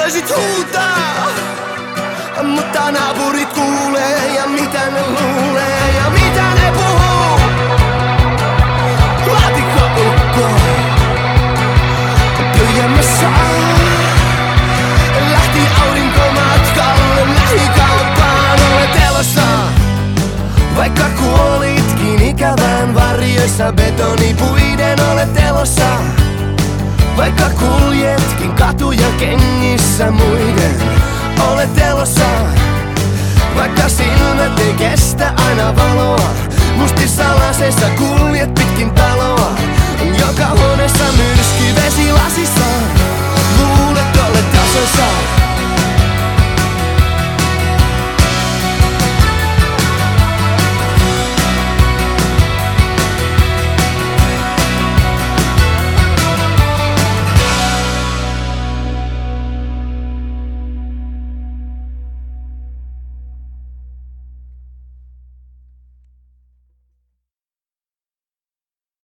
saisit huutaa, mutta naapurit kuulee ja mitä ne luulee ja mitä ne puhuu. Laatikko ukko tyhjemmässä lähti aurinkomatkalle lähikauppaan. Olet elossa, vaikka kuolitkin ikävään varjoissa betonipuiden. Olet elossa, vaikka kuljetkin katuja kengissä muiden. Olet elossa, vaikka silmät ei kestä aina valoa. Mustissa laseissa kuljet pitkin taloa. Joka huoneessa myrsky vesi lasissa. Luulet olet tasossa.